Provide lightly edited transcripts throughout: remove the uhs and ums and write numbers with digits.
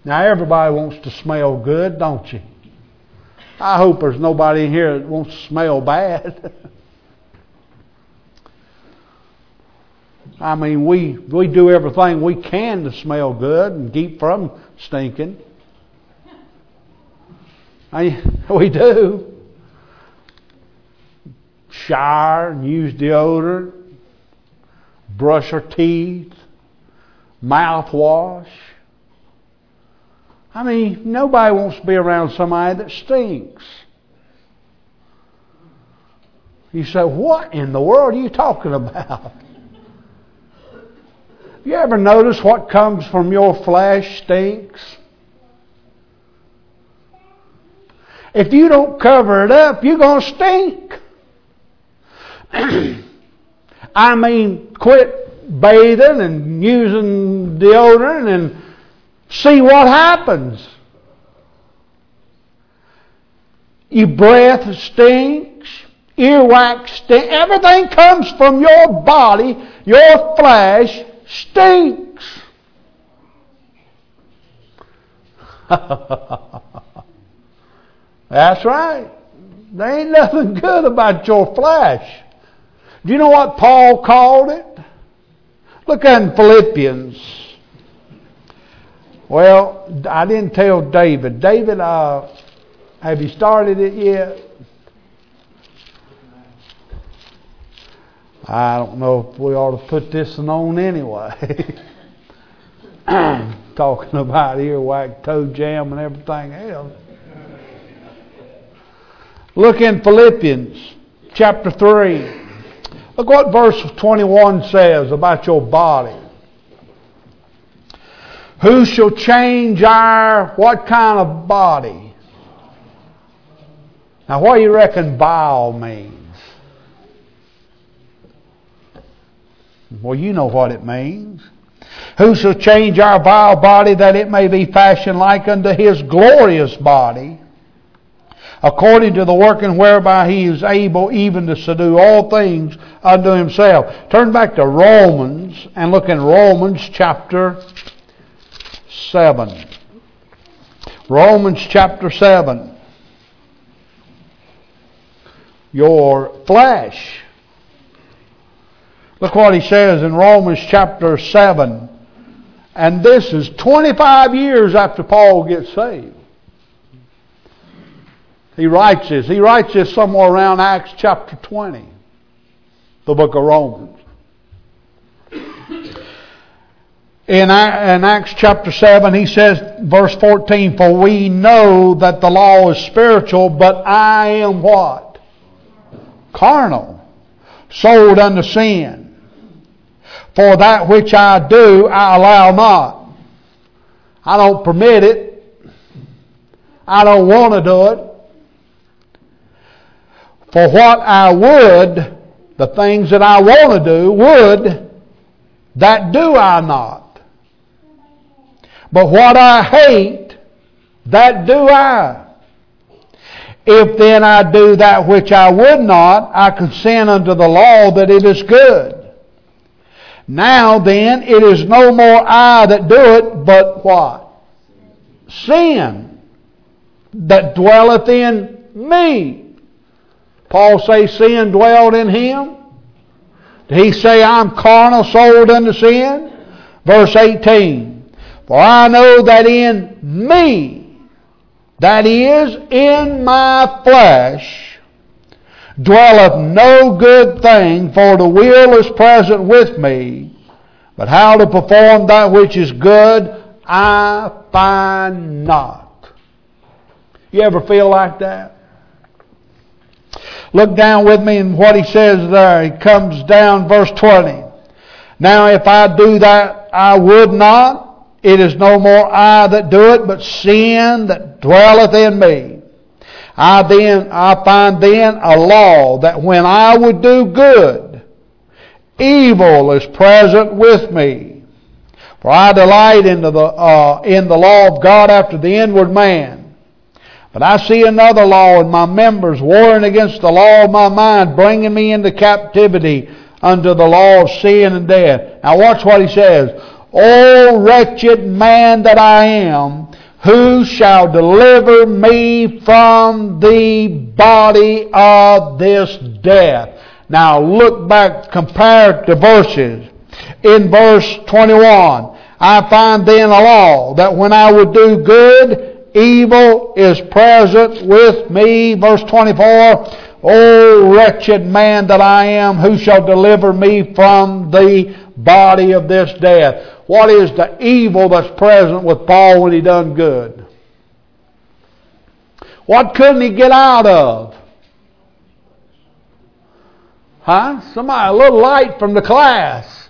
Now everybody wants to smell good, don't you? I hope there's nobody in here that wants to smell bad. I mean, we do everything we can to smell good and keep from stinking. We do. Shower and use deodorant, brush our teeth, mouthwash. I mean, nobody wants to be around somebody that stinks. You say, what in the world are you talking about? You ever notice what comes from your flesh stinks? If you don't cover it up, you're going to stink. I mean, quit bathing and using deodorant and see what happens. Your breath stinks. Earwax stinks. Everything comes from your body. Your flesh stinks. That's right. There ain't nothing good about your flesh. Do you know what Paul called it? Look in Philippians. Well, I didn't tell David. David, have you started it yet? I don't know if we ought to put this on anyway. Talking about earwax, toe jam, and everything else. Look in Philippians chapter 3. Look what verse 21 says about your body. Who shall change what kind of body? Now what do you reckon bile means? Well, you know what it means. Who shall change our vile body that it may be fashioned like unto His glorious body, according to the working whereby He is able even to subdue all things unto Himself. Turn back to Romans and look in Romans chapter 7. Romans chapter 7. Your flesh. Look what he says in Romans chapter 7. And this is 25 years after Paul gets saved. He writes this. He writes this somewhere around Acts chapter 20. The book of Romans. In Acts chapter 7, he says, verse 14, for we know that the law is spiritual, but I am what? Carnal, sold unto sin. For that which I do, I allow not. I don't permit it. I don't want to do it. For what I would, the things that I want to do, that do I not. But what I hate, that do I. If then I do that which I would not, I consent unto the law that it is good. Now then, it is no more I that do it, but what? Sin that dwelleth in me. Paul say sin dwelled in him. Did he say I'm carnal, sold unto sin? Verse 18. For I know that in me, that is, in my flesh, dwelleth no good thing, for the will is present with me, but how to perform that which is good, I find not. You ever feel like that? Look down with me in what he says there. He comes down, verse 20. Now if I do that I would not, it is no more I that do it, but sin that dwelleth in me. I find then a law that when I would do good, evil is present with me. For I delight in the law of God after the inward man. But I see another law in my members, warring against the law of my mind, bringing me into captivity unto the law of sin and death. Now watch what he says. O wretched man that I am, Who shall deliver me from the body of this death? Now look back, compare the verses. In verse 21, I find then a law that when I would do good, evil is present with me. Verse 24, O wretched man that I am, who shall deliver me from the body of this death? What is the evil that's present with Paul when he done good? What couldn't he get out of? Somebody, a little light from the class.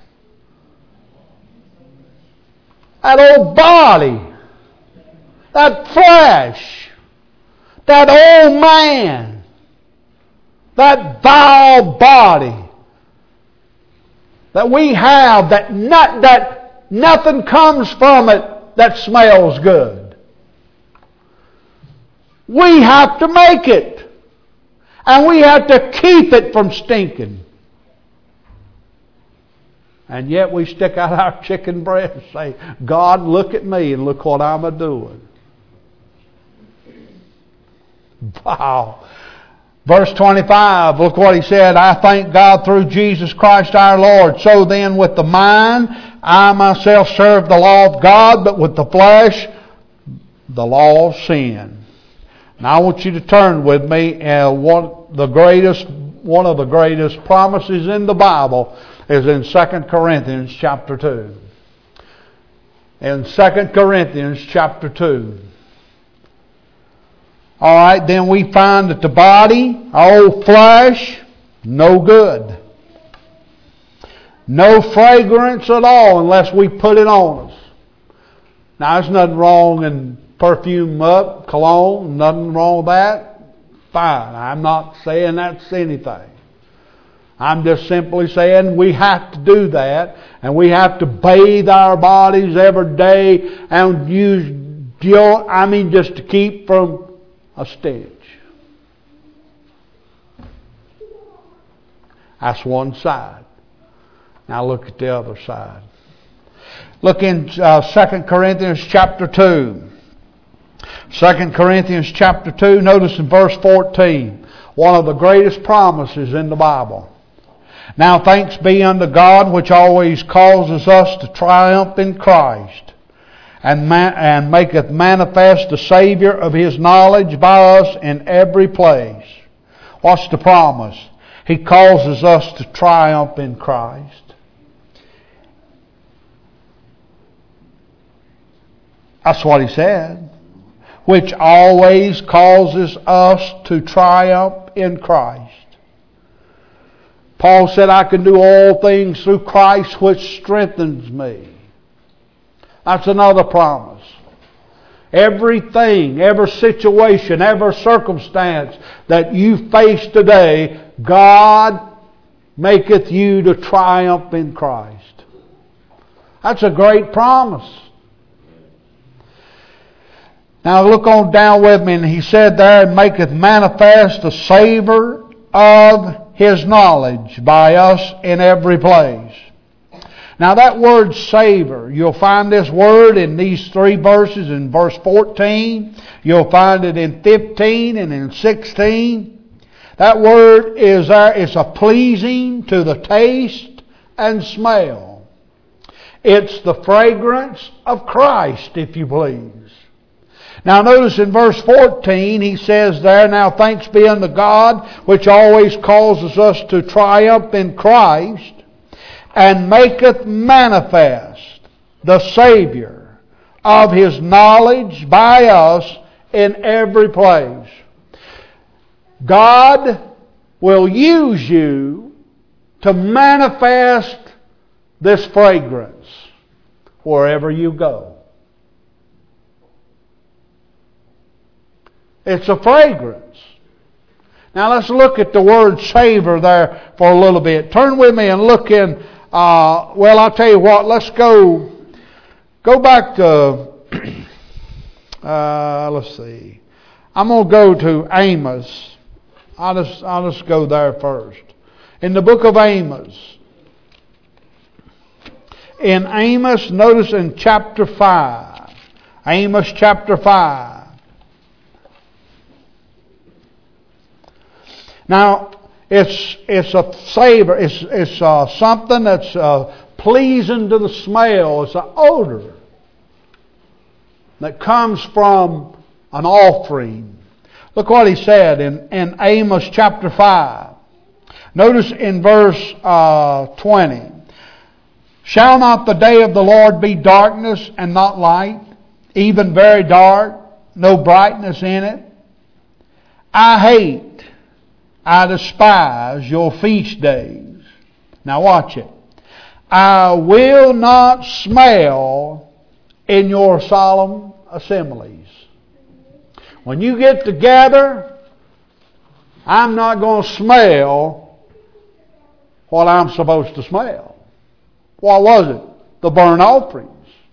That old body. That flesh. That old man. That vile body. That we have, that nothing comes from it that smells good. We have to make it. And we have to keep it from stinking. And yet we stick out our chicken breast and say, God, look at me and look what I'm a-doing. Wow. Verse 25, look what he said. I thank God through Jesus Christ our Lord. So then with the mind, I myself serve the law of God, but with the flesh, the law of sin. Now I want you to turn with me, one of the greatest promises in the Bible is in 2 Corinthians chapter 2. In 2 Corinthians chapter 2. Alright, then we find that the body, our old flesh, no good. No fragrance at all unless we put it on us. Now there's nothing wrong in perfume up, cologne, nothing wrong with that. Fine. I'm not saying that's anything. I'm just simply saying we have to do that, and we have to bathe our bodies every day and use deodorant, just to keep from a stench. That's one side. Now look at the other side. Look in 2 Corinthians chapter 2. 2 Corinthians chapter 2, notice in verse 14, one of the greatest promises in the Bible. Now thanks be unto God, which always causes us to triumph in Christ, and maketh manifest the Savior of His knowledge by us in every place. What's the promise? He causes us to triumph in Christ. That's what He said. Which always causes us to triumph in Christ. Paul said, I can do all things through Christ which strengthens me. That's another promise. Everything, every situation, every circumstance that you face today, God maketh you to triumph in Christ. That's a great promise. Now look on down with me, and he said there, and maketh manifest the savor of His knowledge by us in every place. Now that word savor, you'll find this word in these three verses. In verse 14, you'll find it in 15 and in 16. That word is there. It's a pleasing to the taste and smell. It's the fragrance of Christ, if you please. Now notice in verse 14, he says there, now thanks be unto God, which always causes us to triumph in Christ, and maketh manifest the Savior of His knowledge by us in every place. God will use you to manifest this fragrance wherever you go. It's a fragrance. Now let's look at the word savor there for a little bit. Turn with me and look in, I'll tell you what, let's go back to, let's see. I'm going to go to Amos. I'll just go there first. In the book of Amos. In Amos, notice in chapter 5. Amos chapter 5. Now, it's a savor. It's something that's pleasing to the smell. It's an odor that comes from an offering. Look what he said in Amos chapter 5. Notice in verse 20. Shall not the day of the Lord be darkness and not light, even very dark, no brightness in it? I despise your feast days. Now watch it. I will not smell in your solemn assemblies. When you get together, I'm not going to smell what I'm supposed to smell. What was it? The burnt offerings.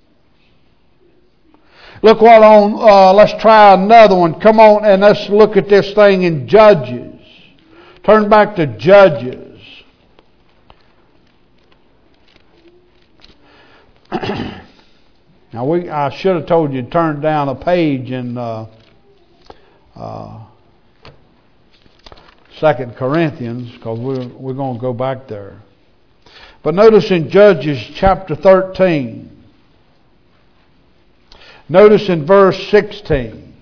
Look what on, let's try another one. Come on and let's look at this thing in Judges. Turn back to Judges. Now I should have told you to turn down a page in 2 Corinthians, because we're going to go back there. But notice in Judges chapter 13. Notice in verse 16.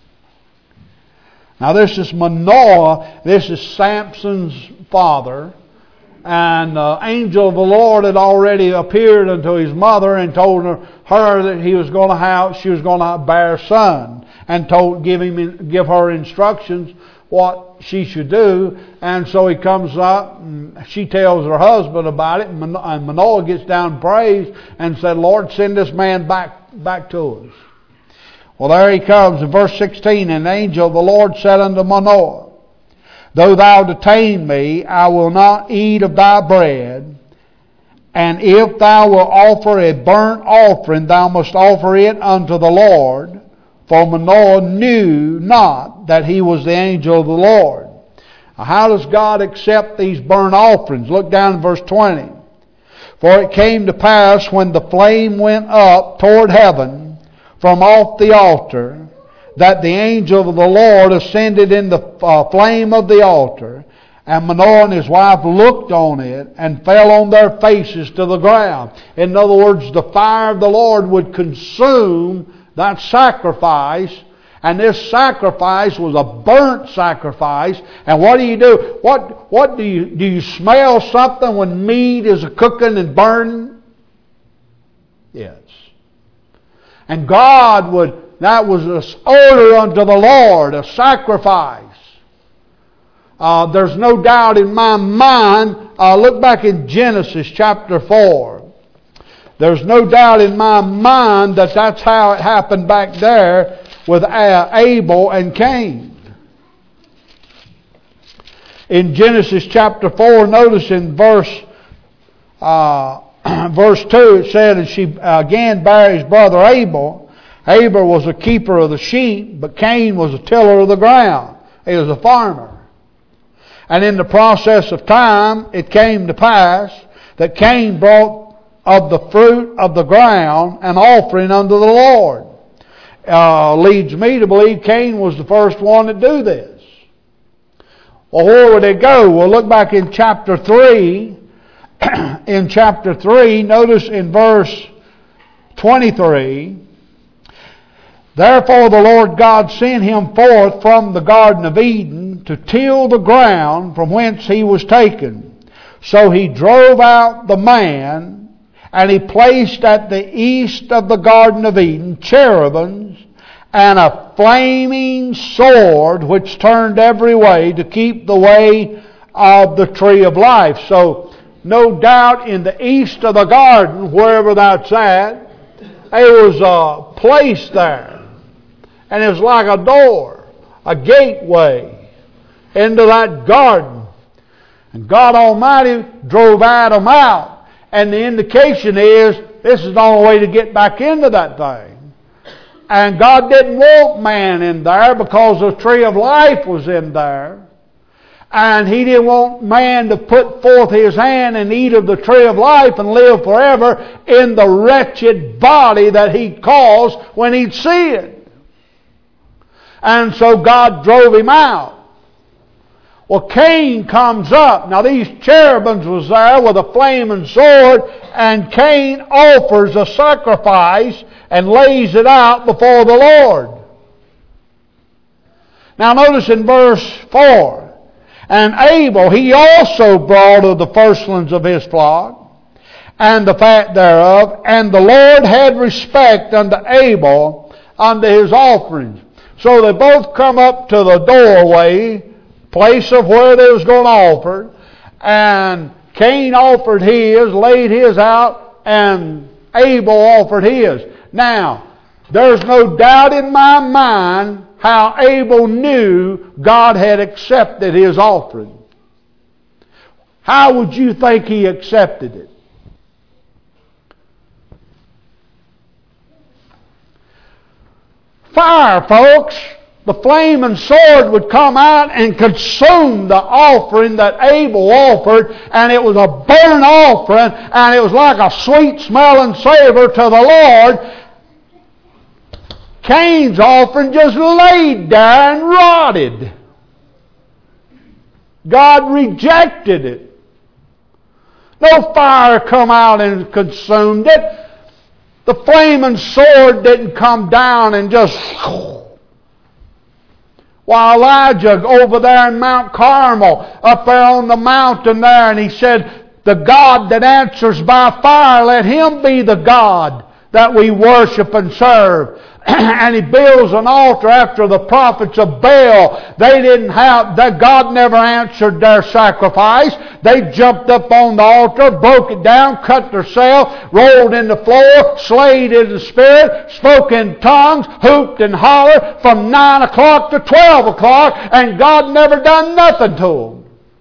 Now this is Manoah. This is Samson's father. And the angel of the Lord had already appeared unto his mother and told her that she was going to bear a son, and give her instructions what she should do. And so he comes up and she tells her husband about it, and Manoah gets down and prays and said, Lord, send this man back to us. Well, there he comes in verse 16. And the angel of the Lord said unto Manoah, though thou detain me, I will not eat of thy bread. And if thou wilt offer a burnt offering, thou must offer it unto the Lord. For Manoah knew not that he was the angel of the Lord. Now, how does God accept these burnt offerings? Look down in verse 20. For it came to pass when the flame went up toward heaven from off the altar, that the angel of the Lord ascended in the flame of the altar, and Manoah and his wife looked on it and fell on their faces to the ground. In other words, the fire of the Lord would consume that sacrifice, and this sacrifice was a burnt sacrifice. And what do? What do you smell something when meat is cooking and burning? Yes. And that was an odor unto the Lord, a sacrifice. There's no doubt in my mind, look back in Genesis chapter 4. There's no doubt in my mind that that's how it happened back there with Abel and Cain. In Genesis chapter 4, notice in verse 2, it said, and she again bare his brother Abel. Abel was a keeper of the sheep, but Cain was a tiller of the ground. He was a farmer. And in the process of time, it came to pass that Cain brought of the fruit of the ground an offering unto the Lord. Leads me to believe Cain was the first one to do this. Well, where would it go? Well, look back in chapter 3. In chapter 3, notice in verse 23, therefore the Lord God sent him forth from the Garden of Eden to till the ground from whence he was taken. So he drove out the man, and he placed at the east of the Garden of Eden cherubims and a flaming sword which turned every way to keep the way of the tree of life. So no doubt in the east of the garden, wherever that's at, there was a place there. And it was like a door, a gateway into that garden. And God Almighty drove Adam out. And the indication is, this is the only way to get back into that thing. And God didn't want man in there because the tree of life was in there. And He didn't want man to put forth his hand and eat of the tree of life and live forever in the wretched body that He caused when He'd sinned. And so God drove him out. Well, Cain comes up. Now these cherubims was there with a flaming sword, and Cain offers a sacrifice and lays it out before the Lord. Now notice in verse 4, and Abel, he also brought of the firstlings of his flock, and the fat thereof, and the Lord had respect unto Abel, unto his offerings. So they both come up to the doorway, place of where they was going to offer, and Cain offered his, laid his out, and Abel offered his. Now, there's no doubt in my mind how Abel knew God had accepted his offering. How would you think he accepted it? Fire, folks. The flaming sword would come out and consume the offering that Abel offered, and it was a burnt offering, and it was like a sweet-smelling savor to the Lord. Cain's offering just laid there and rotted. God rejected it. No fire come out and consumed it. The flaming sword didn't come down and just... While Elijah over there in Mount Carmel, up there on the mountain there, and he said, the God that answers by fire, let Him be the God that we worship and serve. And he builds an altar after the prophets of Baal. They didn't have, that God never answered their sacrifice. They jumped up on the altar, broke it down, cut themselves, rolled in the floor, slayed in the spirit, spoke in tongues, hooped and hollered from 9 o'clock to 12 o'clock, and God never done nothing to them.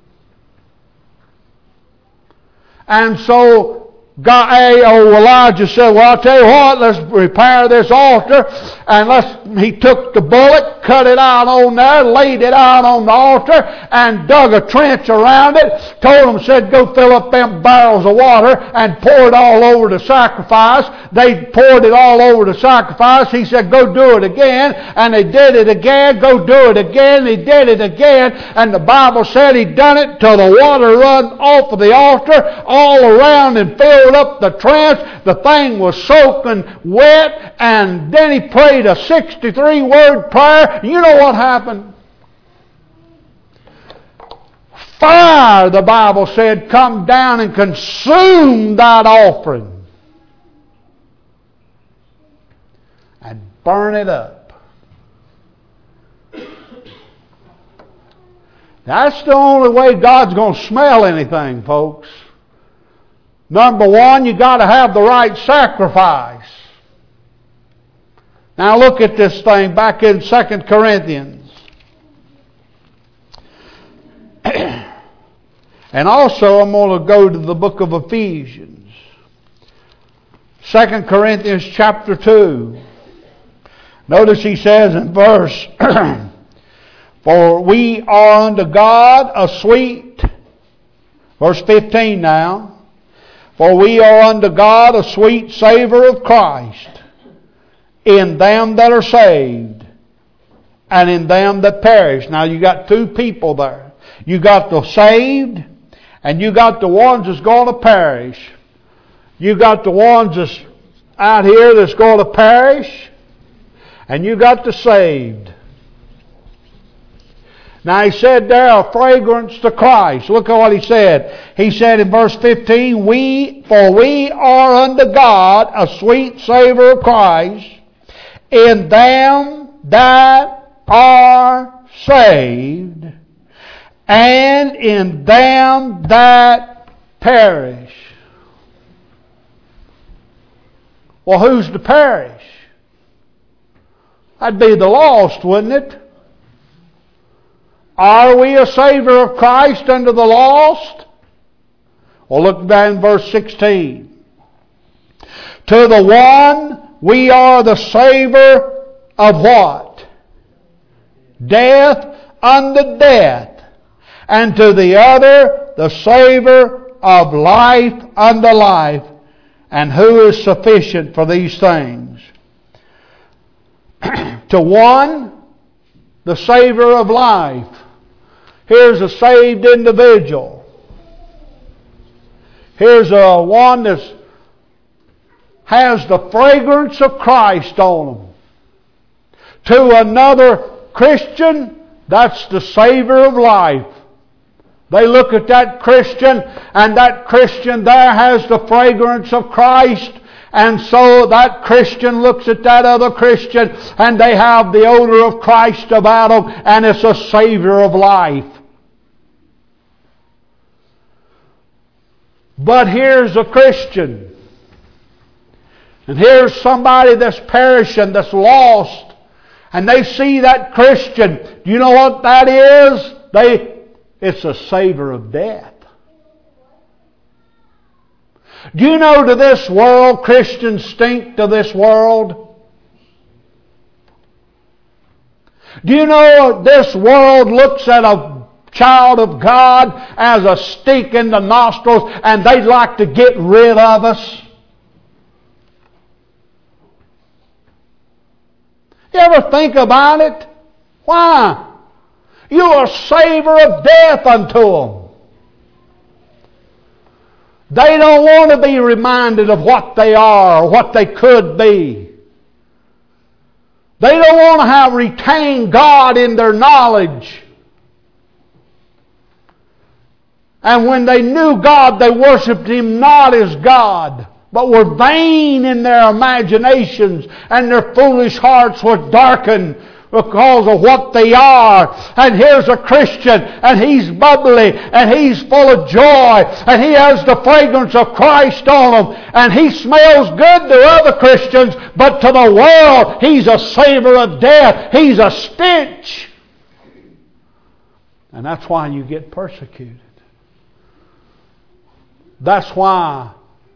And so Elijah said, well, I'll tell you what, let's repair this altar. And he took the bullock, cut it out on there, laid it out on the altar, and dug a trench around it. Told them, said, go fill up them barrels of water and pour it all over the sacrifice. They poured it all over the sacrifice. He said, go do it again. And they did it again. Go do it again. They did it again. And the Bible said he done it till the water run off of the altar all around and filled up the trench. The thing was soaking wet, and then he prayed a 63-word prayer. You know what happened? Fire, the Bible said, come down and consume that offering and burn it up. That's the only way God's going to smell anything, folks. Number one, you got to have the right sacrifice. Now look at this thing back in 2 Corinthians. And also I'm going to go to the book of Ephesians. 2 Corinthians chapter 2. Notice he says in verse, for we are unto God a sweet, verse 15 now, for we are unto God a sweet savor of Christ in them that are saved and in them that perish. Now you got two people there. You got the saved and you got the ones that's going to perish. You got the ones that's out here that's going to perish, and you got the saved. Now he said there, a fragrance to Christ. Look at what he said. He said in verse 15, for we are unto God a sweet savor of Christ in them that are saved and in them that perish. Well, who's to perish? That'd be the lost, wouldn't it? Are we a savor of Christ unto the lost? Well, look down in verse 16. To the one we are the savor of what? Death unto death. and to the other the savor of life unto life. And who is sufficient for these things? To one, the savor of life. Here's a saved individual. Here's a one that has the fragrance of Christ on them. To another Christian, that's the savor of life. They look at that Christian, and that Christian there has the fragrance of Christ. And so that Christian looks at that other Christian, and they have the odor of Christ about them, and it's a savor of life. But here's a Christian. And here's somebody that's perishing, that's lost. And they see that Christian. Do you know what that is? It's a savor of death. Do you know to this world, Christians stink to this world? Do you know this world looks at a child of God as a stink in the nostrils, and they'd like to get rid of us? You ever think about it? Why? You're a savor of death unto them. They don't want to be reminded of what they are or what they could be. They don't want to have retained God in their knowledge. And when they knew God, they worshipped Him not as God, but were vain in their imaginations, and their foolish hearts were darkened because of what they are. And here's a Christian, and he's bubbly, and he's full of joy, and he has the fragrance of Christ on him, and he smells good to other Christians, but to the world he's a savor of death. He's a stench. And that's why you get persecuted. That's why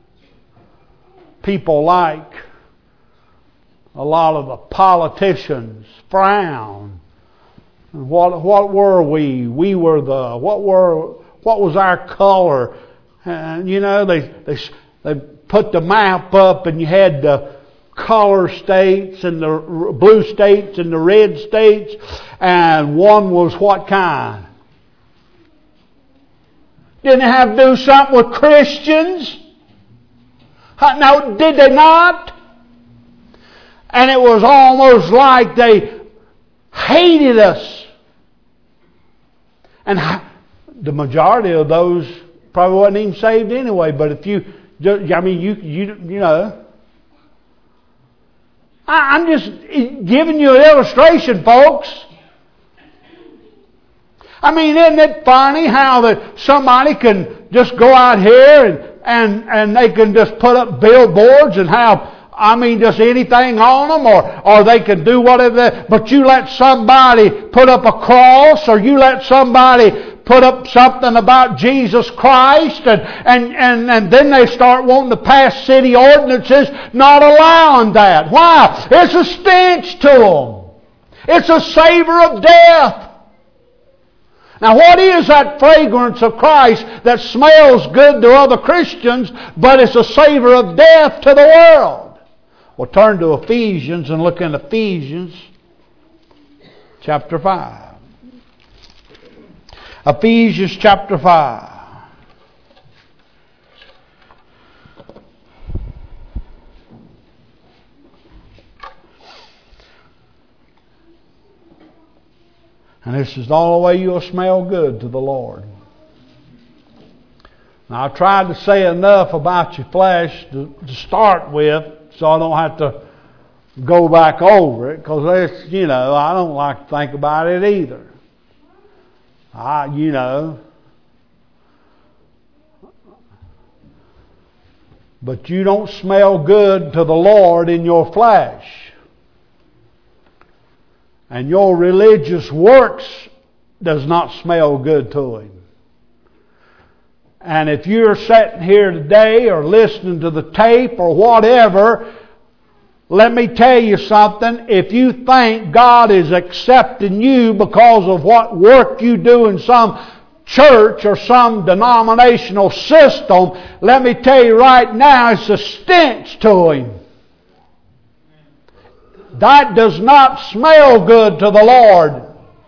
people like a lot of the politicians frown. What were we? We were the what was our color? And you know, they put the map up, and you had the color states and the blue states and the red states, and one was what kind? Didn't it have to do something with Christians? Now, did they not? And it was almost like they hated us. And the majority of those probably wasn't even saved anyway. But if you know. I'm just giving you an illustration, folks. I mean, isn't it funny how that somebody can just go out here and they can just put up billboards and have, just anything on them, or they can do whatever. But you let somebody put up a cross, or you let somebody put up something about Jesus Christ, and then they start wanting to pass city ordinances not allowing that. Why? It's a stench to them. It's a savor of death. Now, what is that fragrance of Christ that smells good to other Christians, but it's a savor of death to the world? Well, turn to Ephesians and look in Ephesians chapter 5. Ephesians chapter 5. And this is the only way you'll smell good to the Lord. Now, I tried to say enough about your flesh to start with, so I don't have to go back over it, because I don't like to think about it either. But you don't smell good to the Lord in your flesh. And your religious works does not smell good to Him. And if you're sitting here today or listening to the tape or whatever, let me tell you something. If you think God is accepting you because of what work you do in some church or some denominational system, let me tell you right now, it's a stench to him. That does not smell good to the Lord.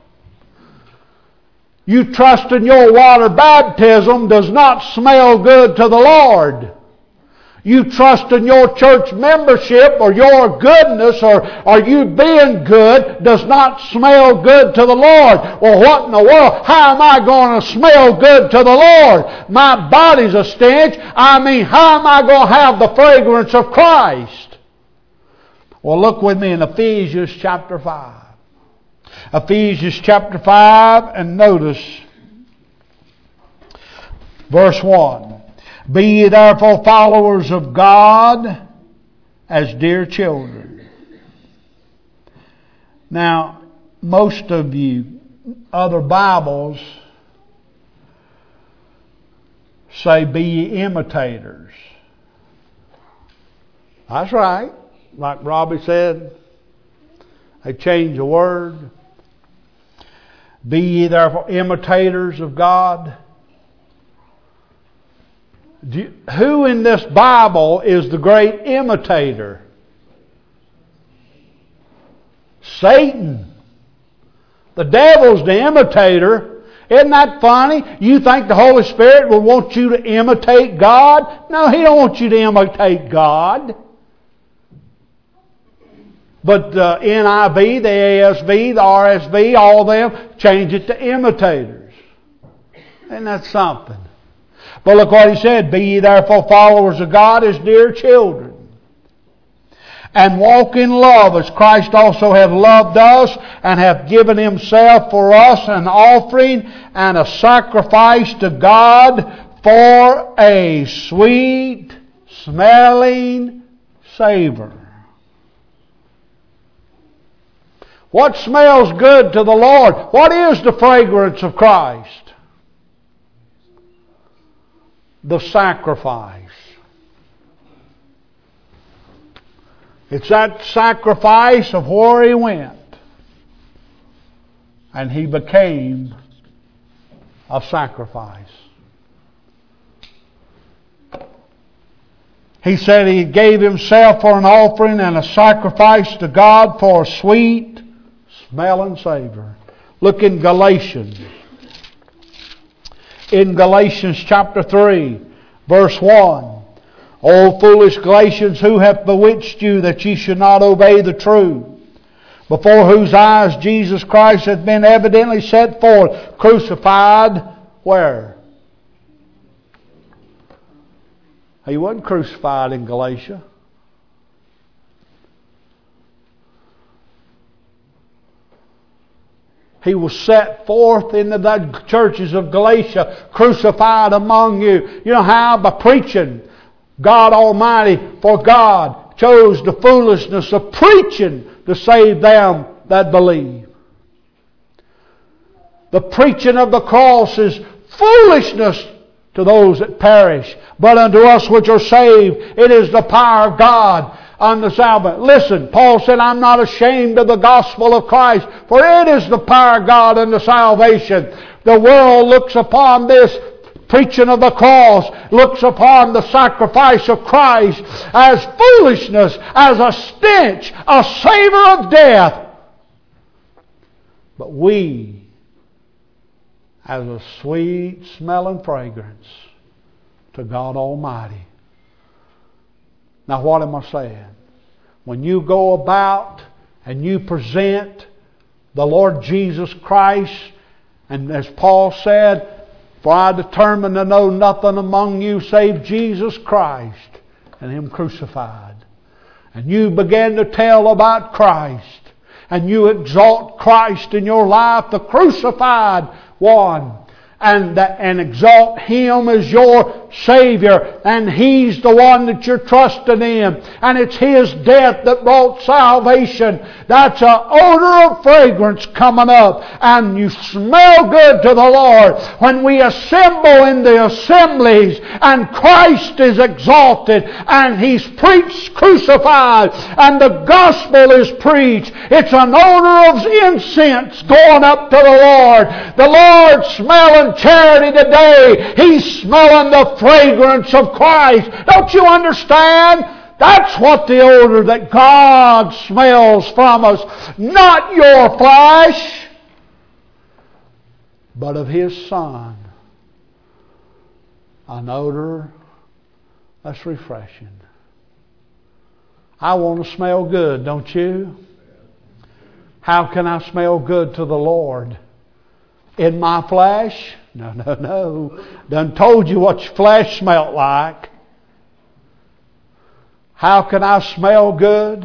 You trust in your water baptism does not smell good to the Lord. You trust in your church membership or your goodness or you being good does not smell good to the Lord. Well, what in the world? How am I going to smell good to the Lord? My body's a stench. I mean, how am I going to have the fragrance of Christ? Well, look with me in Ephesians chapter 5. Ephesians chapter 5, and notice verse 1. Be ye therefore followers of God as dear children. Now, most of you, other Bibles say be ye imitators. That's right. Like Robbie said, they changed the word. Be ye therefore imitators of God. Who in this Bible is the great imitator? Satan. The devil's the imitator. Isn't that funny? You think the Holy Spirit will want you to imitate God? No, He don't want you to imitate God. But the NIV, the ASV, the RSV, all of them, change it to imitators. Isn't that something? But look what he said. Be ye therefore followers of God as dear children. And walk in love as Christ also hath loved us and hath given Himself for us an offering and a sacrifice to God for a sweet smelling savor. What smells good to the Lord? What is the fragrance of Christ? The sacrifice. It's that sacrifice of where He went. And He became a sacrifice. He said He gave Himself for an offering and a sacrifice to God for a sweet smelling savor. Look in Galatians. In Galatians chapter 3, verse 1. O foolish Galatians, who hath bewitched you that ye should not obey the truth? Before whose eyes Jesus Christ hath been evidently set forth, crucified where? He wasn't crucified in Galatia. He was set forth into the churches of Galatia, crucified among you. You know how? By preaching. God Almighty, for God chose the foolishness of preaching to save them that believe. The preaching of the cross is foolishness to those that perish. But unto us which are saved, it is the power of God unto salvation. Listen, Paul said, I'm not ashamed of the gospel of Christ, for it is the power of God unto salvation. The world looks upon this preaching of the cross, looks upon the sacrifice of Christ as foolishness, as a stench, a savor of death. But we, as a sweet smelling fragrance to God Almighty. Now what am I saying? When you go about and you present the Lord Jesus Christ, and as Paul said, for I determined to know nothing among you save Jesus Christ and Him crucified. And you begin to tell about Christ, and you exalt Christ in your life, the crucified one, and exalt Him as your Savior, and He's the one that you're trusting in, and it's His death that brought salvation. That's an odor of fragrance coming up, and you smell good to the Lord. When we assemble in the assemblies and Christ is exalted and He's preached crucified and the gospel is preached, it's an odor of incense going up to the Lord. The Lord smelling doing charity today, he's smelling the fragrance of Christ. Don't you understand? That's what the odor that God smells from us. Not your flesh, but of His Son. An odor that's refreshing. I want to smell good, don't you? How can I smell good to the Lord? In my flesh? No. Done told you what your flesh smelled like. How can I smell good?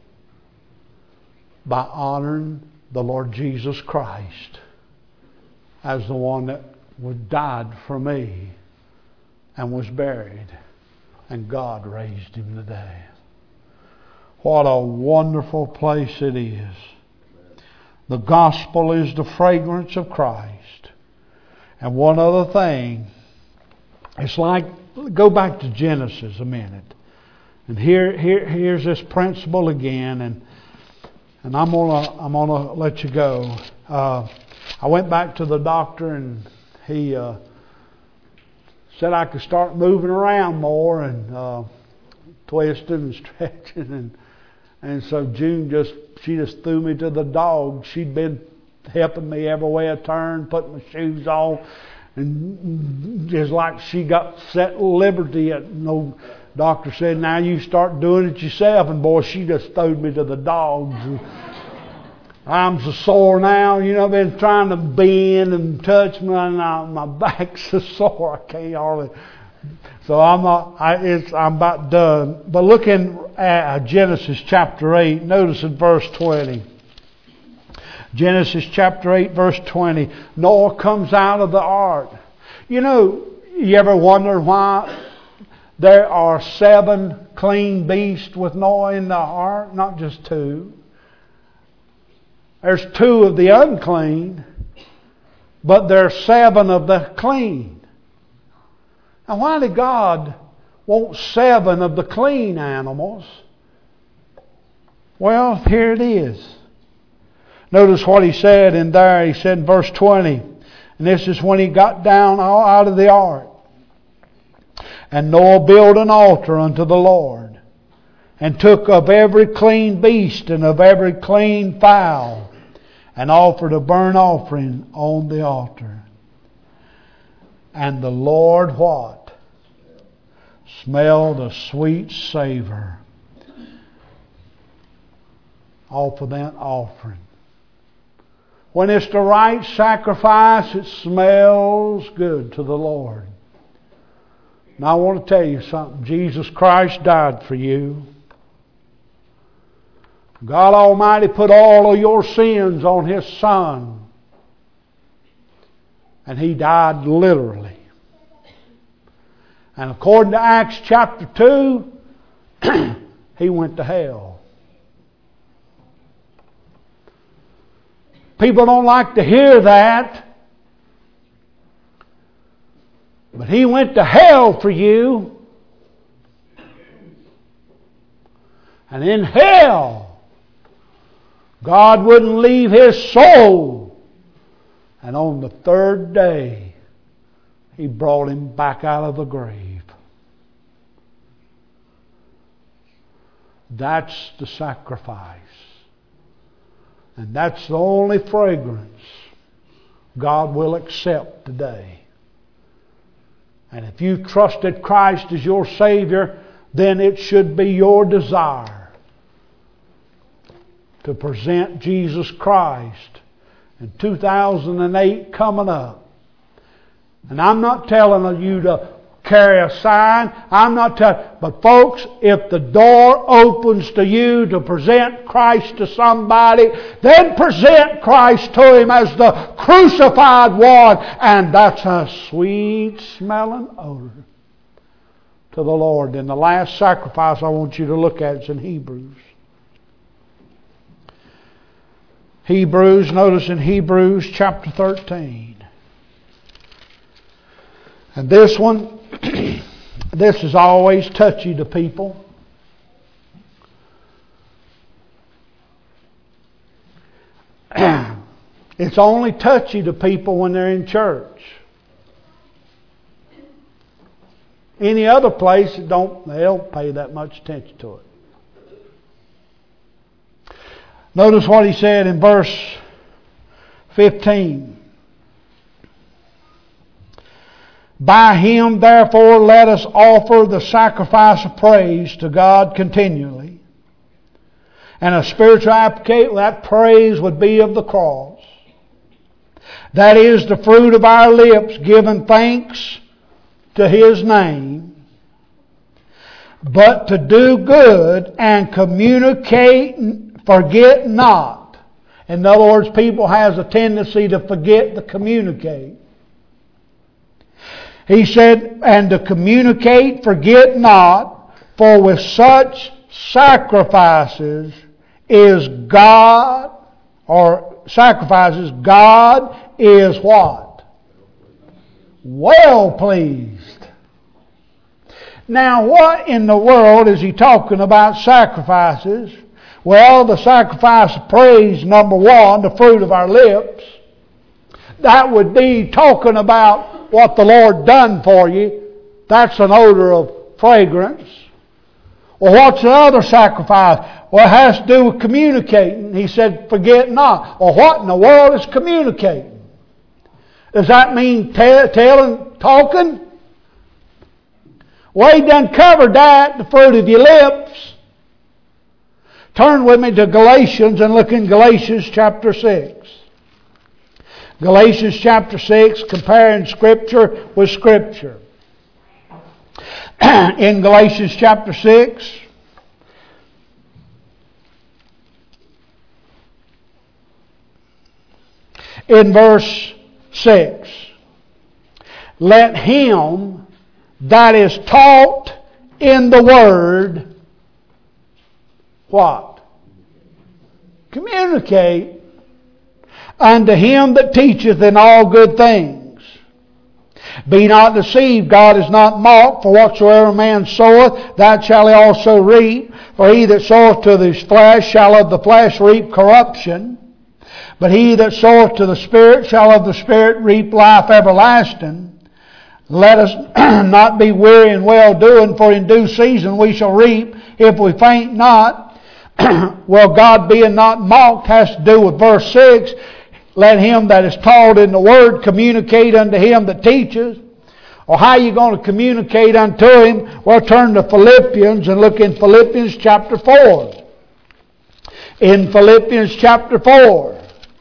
By honoring the Lord Jesus Christ as the one that died for me and was buried, and God raised Him today. What a wonderful place it is. The gospel is the fragrance of Christ. And one other thing, it's like, go back to Genesis a minute. And here's this principle again, and I'm gonna let you go. I went back to the doctor, and he said I could start moving around more and twisting and stretching, and so June she just threw me to the dogs. She'd been helping me every way I turned, putting my shoes on, and just like she got set liberty. No doctor said, now you start doing it yourself, and boy, she just threw me to the dogs. And I'm so sore now. I've been trying to bend and touch my back's so sore I can't hardly. So I'm about done. But looking at Genesis chapter 8, notice in verse 20. Genesis chapter 8, verse 20. Noah comes out of the ark. You ever wonder why there are 7 clean beasts with Noah in the ark? Not just 2. There's 2 of the unclean, but there's 7 of the clean. Now, why did God want 7 of the clean animals? Well, here it is. Notice what he said in there. He said in verse 20, and this is when he got down out of the ark. And Noah built an altar unto the Lord, and took of every clean beast and of every clean fowl, and offered a burnt offering on the altar. And the Lord what? Smelled a sweet savor off of that offering. When it's the right sacrifice, it smells good to the Lord. Now I want to tell you something. Jesus Christ died for you. God Almighty put all of your sins on His Son. And He died literally. And according to Acts chapter 2, He went to hell. People don't like to hear that. But He went to hell for you. And in hell, God wouldn't leave His soul. And on the 3rd day, He brought Him back out of the grave. That's the sacrifice. And that's the only fragrance God will accept today. And if you trusted Christ as your Savior, then it should be your desire to present Jesus Christ in 2008 coming up. And I'm not telling you to carry a sign. But folks, if the door opens to you to present Christ to somebody, then present Christ to him as the crucified one. And that's a sweet smelling odor to the Lord. And the last sacrifice I want you to look at is in Hebrews. Notice in Hebrews chapter 13. And this one, this is always touchy to people. It's only touchy to people when they're in church. Any other place, they don't pay that much attention to it. Notice what he said in verse 15. By him, therefore, let us offer the sacrifice of praise to God continually. And a spiritual application, that praise would be of the cross. That is the fruit of our lips, giving thanks to His name. But to do good and communicate, forget not. In other words, people has a tendency to forget to communicate. He said, and to communicate, forget not, for with such sacrifices is God, or sacrifices, God is what? Well pleased. Now, what in the world is he talking about sacrifices? Well, the sacrifice of praise, number one, the fruit of our lips. That would be talking about what the Lord done for you. That's an odor of fragrance. Well, what's the other sacrifice? Well, it has to do with communicating. He said, forget not. Well, what in the world is communicating? Does that mean telling, talking? Well, he done covered that, the fruit of your lips. Turn with me to Galatians and look in Galatians chapter 6. Galatians chapter 6, comparing Scripture with Scripture. In Galatians chapter 6, in verse 6, let him that is taught in the Word, what? Communicate unto him that teacheth in all good things. Be not deceived, God is not mocked, for whatsoever man soweth, that shall he also reap. For he that soweth to his flesh shall of the flesh reap corruption. But he that soweth to the Spirit shall of the Spirit reap life everlasting. Let us not be weary in well-doing, for in due season we shall reap if we faint not. Well, God being not mocked has to do with verse 6. Let him that is taught in the Word communicate unto him that teaches. Or how are you going to communicate unto him? Well, turn to Philippians and look in Philippians chapter 4. In Philippians chapter 4.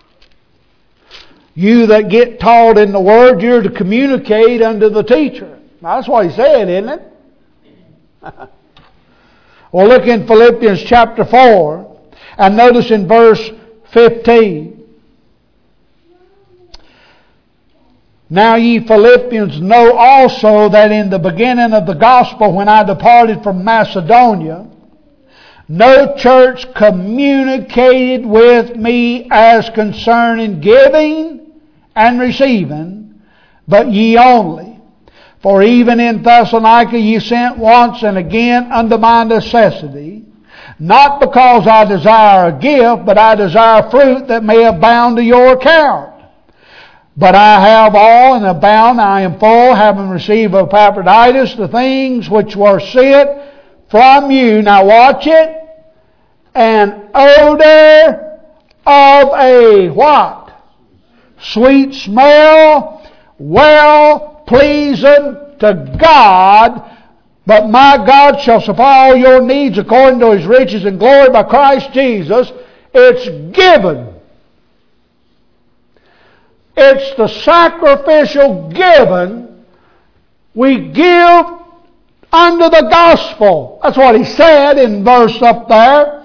You that get taught in the Word, you're to communicate unto the teacher. Now, that's what he said, isn't it? Well, look in Philippians chapter 4 and notice in verse 15. Now ye Philippians know also that in the beginning of the gospel, when I departed from Macedonia, no church communicated with me as concerning giving and receiving, but ye only. For even in Thessalonica ye sent once and again unto my necessity, not because I desire a gift, but I desire fruit that may abound to your account. But I have all and abound, I am full, having received of Epaphroditus the things which were sent from you. Now watch it. An odor of a what? Sweet smell, well pleasing to God. But my God shall supply all your needs according to His riches and glory by Christ Jesus. It's given. It's the sacrificial giving we give under the gospel. That's what he said in verse up there.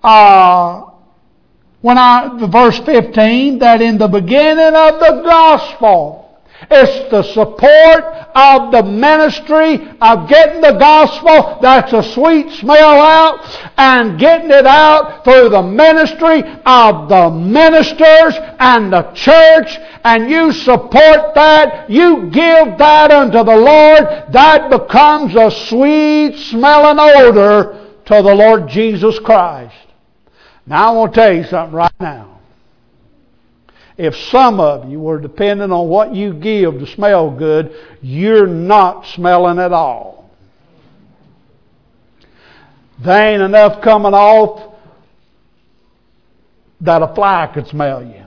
Verse 15, that in the beginning of the gospel, it's the support of the ministry of getting the gospel, that's a sweet smell out, and getting it out through the ministry of the ministers and the church, and you support that, you give that unto the Lord, that becomes a sweet smelling odor to the Lord Jesus Christ. Now I want to tell you something right now. If some of you were dependent on what you give to smell good, you're not smelling at all. There ain't enough coming off that a fly could smell you.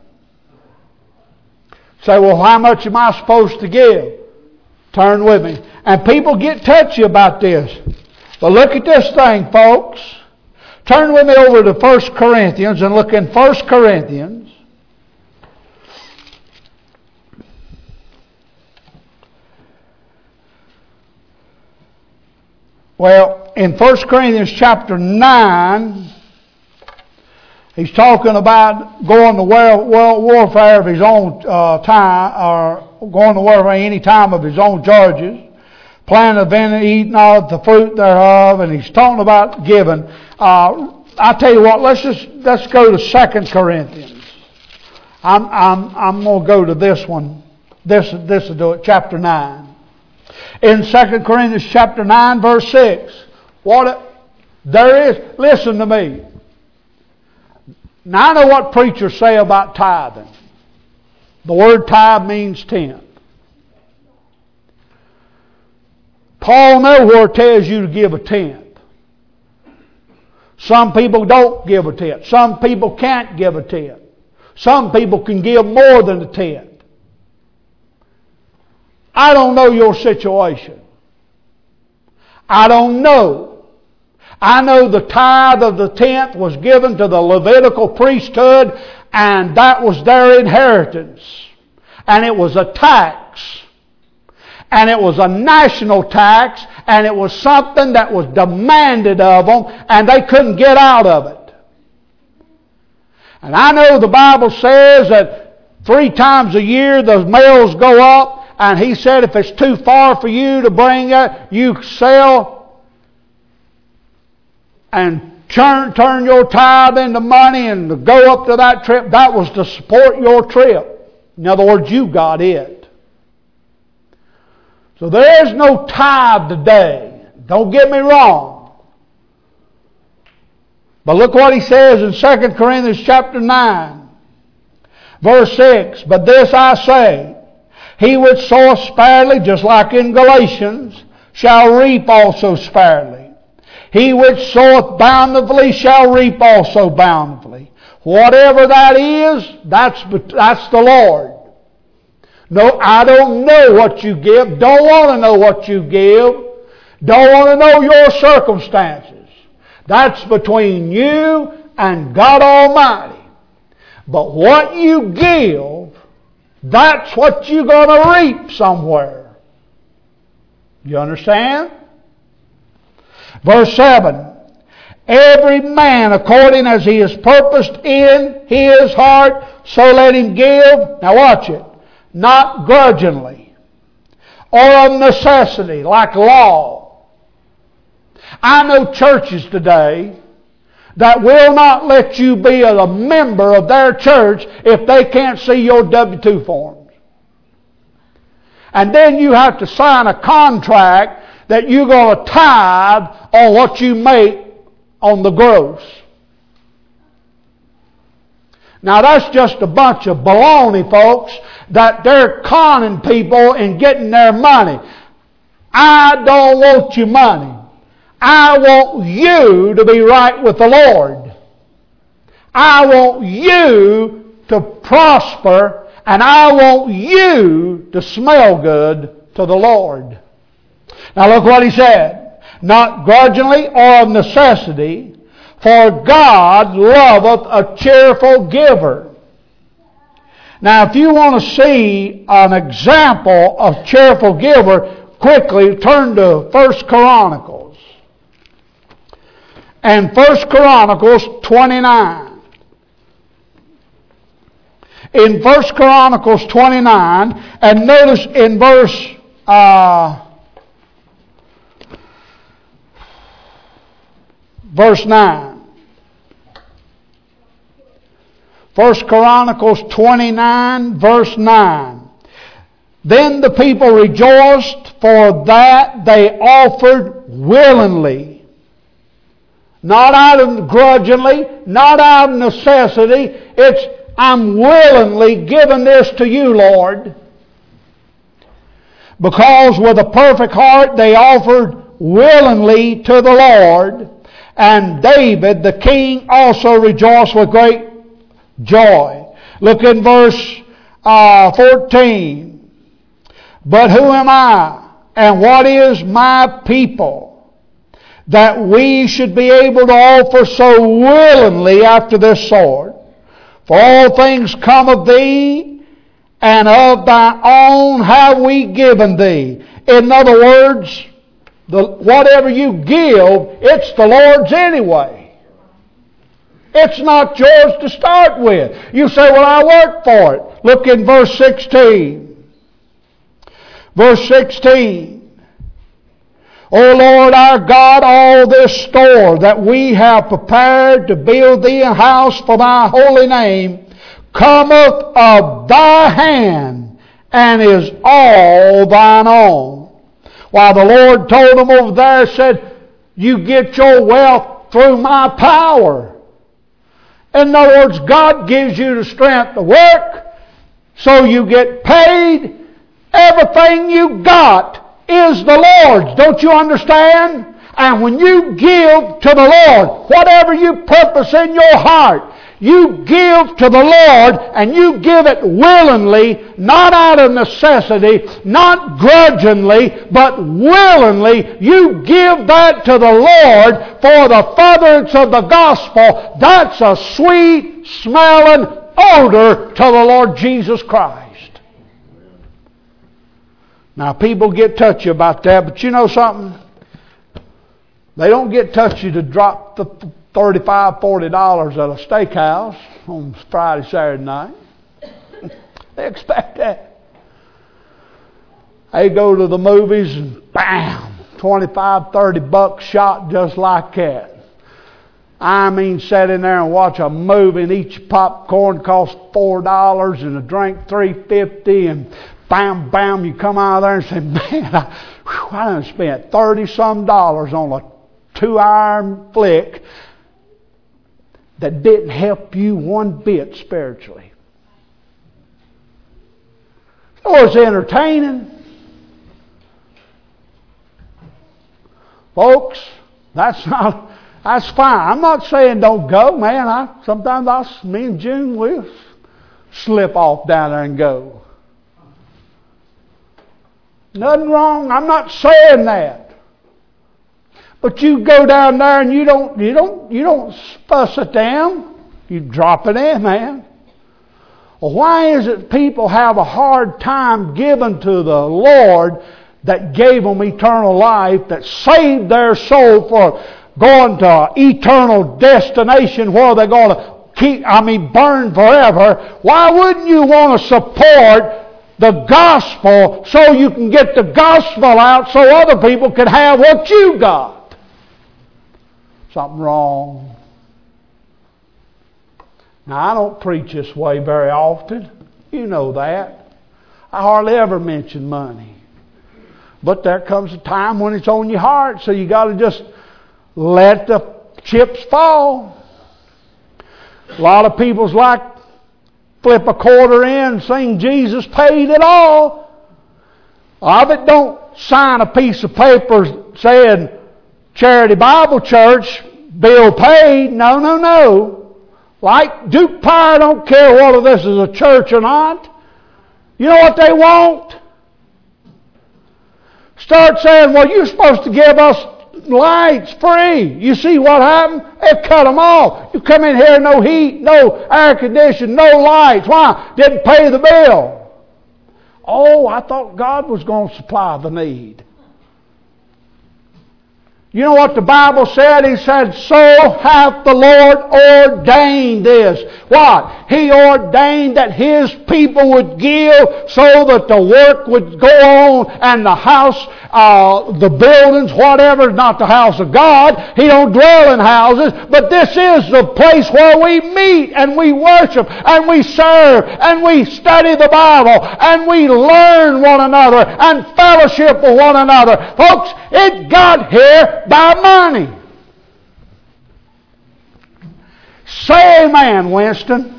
Say, well, how much am I supposed to give? Turn with me. And people get touchy about this. But look at this thing, folks. Turn with me over to 1 Corinthians and look in 1 Corinthians. Well, in 1 Corinthians chapter 9, he's talking about going to warfare of his own time, or going to warfare any time of his own charges, planting a vineyard, eating of the fruit thereof, and he's talking about giving. I tell you what, let's go to 2 Corinthians. I'm going to go to this one. This will do it. Chapter 9. In 2 Corinthians chapter 9, verse 6. There is. Listen to me. Now I know what preachers say about tithing. The word tithe means tenth. Paul nowhere tells you to give a tenth. Some people don't give a tenth. Some people can't give a tenth. Some people can give more than a tenth. I don't know your situation. I don't know. I know the tithe of the tenth was given to the Levitical priesthood, and that was their inheritance. And it was a tax. And it was a national tax, and it was something that was demanded of them, and they couldn't get out of it. And I know the Bible says that 3 times a year the mails go up, and he said if it's too far for you to bring it, you sell and turn your tithe into money and go up to that trip. That was to support your trip. In other words, you got it. So there is no tithe today. Don't get me wrong. But look what he says in 2 Corinthians chapter 9, verse 6. But this I say, he which soweth sparingly, just like in Galatians, shall reap also sparingly. He which soweth bountifully shall reap also bountifully. Whatever that is, that's the Lord. No, I don't know what you give. Don't want to know what you give. Don't want to know your circumstances. That's between you and God Almighty. But what you give, that's what you're going to reap somewhere. You understand? Verse 7. Every man according as he is purposed in his heart, so let him give. Now watch it. Not grudgingly or of necessity, like law. I know churches today that will not let you be a member of their church if they can't see your W-2 forms. And then you have to sign a contract that you're going to tithe on what you make on the gross. Now that's just a bunch of baloney, folks, that they're conning people and getting their money. I don't want your money. I want you to be right with the Lord. I want you to prosper, and I want you to smell good to the Lord. Now look what he said. Not grudgingly or of necessity, for God loveth a cheerful giver. Now, if you want to see an example of cheerful giver, quickly turn to 1 Chronicles. And 1 Chronicles 29. In 1 Chronicles 29, and notice in verse 9. 1 Chronicles 29, verse 9. Then the people rejoiced, for that they offered willingly. Not out of grudgingly, not out of necessity. It's, I'm willingly giving this to you, Lord. Because with a perfect heart they offered willingly to the Lord. And David, the king, also rejoiced with great joy. Look in verse 14. But who am I, and what is my people, that we should be able to offer so willingly after this sort? For all things come of thee, and of thy own have we given thee. In other words, whatever you give, it's the Lord's anyway. It's not yours to start with. You say, well, I worked for it. Look in verse 16. Verse 16. O Lord our God, all this store that we have prepared to build thee a house for thy holy name cometh of thy hand, and is all thine own. While the Lord told them over there, said, you get your wealth through my power. In other words, God gives you the strength to work, so you get paid. Everything you got is the Lord's. Don't you understand? And when you give to the Lord, whatever you purpose in your heart, you give to the Lord, and you give it willingly, not out of necessity, not grudgingly, but willingly. You give that to the Lord for the furtherance of the gospel. That's a sweet smelling odor to the Lord Jesus Christ. Now, people get touchy about that, but you know something? They don't get touchy to drop the $35, $40 at a steakhouse on Friday, Saturday night. They expect that. They go to the movies and bam, $25, $30 shot just like that. I mean, sit in there and watch a movie and each popcorn costs $4 and a drink $3.50 and bam, bam, you come out of there and say, man, I done spent $30-some on a 2-hour flick that didn't help you one bit spiritually. It was entertaining. Folks, that's fine. I'm not saying don't go, man. Sometimes me and June will slip off down there and go. Nothing wrong. I'm not saying that. But you go down there and you don't fuss it down. You drop it in, man. Well, why is it people have a hard time giving to the Lord that gave them eternal life, that saved their soul for going to an eternal destination where they're going to burn forever? Why wouldn't you want to support the gospel so you can get the gospel out so other people can have what you got? Something wrong. Now, I don't preach this way very often. You know that. I hardly ever mention money. But there comes a time when it's on your heart, so you got to just let the chips fall. A lot of people's like flip a quarter in and sing Jesus paid it all. Of it, don't sign a piece of paper saying Charity Bible Church, bill paid. No. Like Duke Pryor don't care whether this is a church or not. You know what they want? Start saying, well, you're supposed to give us lights free. You see what happened? They cut them off. You come in here, no heat, no air conditioning, no lights. Why? Didn't pay the bill. Oh, I thought God was going to supply the need. You know what the Bible said? He said, so hath the Lord ordained this. What? He ordained that His people would give so that the work would go on and the house, the buildings, whatever, not the house of God. He don't dwell in houses, but this is the place where we meet and we worship and we serve and we study the Bible and we learn one another and fellowship with one another. Folks, it got here by money. Say amen, Winston.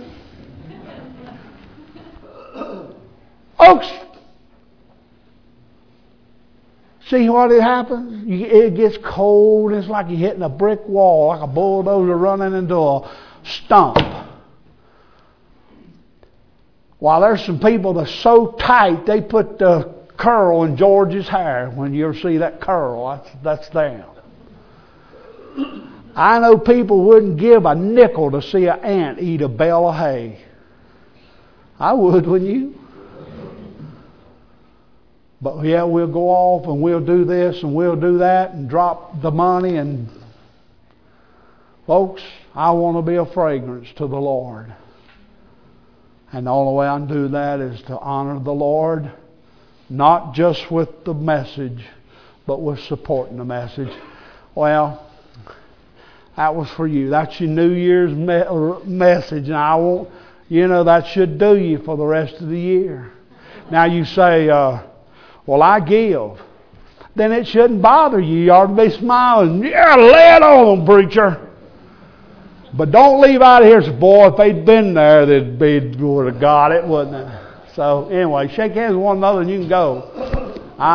Folks, See what it happens? It gets cold. It's like you're hitting a brick wall, like a bulldozer running into a stump. While there's some people that's so tight, they put the curl in George's hair. When you ever see that curl, that's them. I know people wouldn't give a nickel to see an ant eat a bale of hay. I would, wouldn't you? But yeah, we'll go off and we'll do this and we'll do that and drop the money. And folks, I want to be a fragrance to the Lord. And the only way I can do that is to honor the Lord, not just with the message, but with supporting the message. Well, that was for you. That's your New Year's message. And I won't, that should do you for the rest of the year. Now you say, well, I give. Then it shouldn't bother you. You ought to be smiling. Yeah, lay it on, preacher. But don't leave out of here. So, boy, if they'd been there, would have got it, wouldn't it? So, anyway, shake hands with one another and you can go.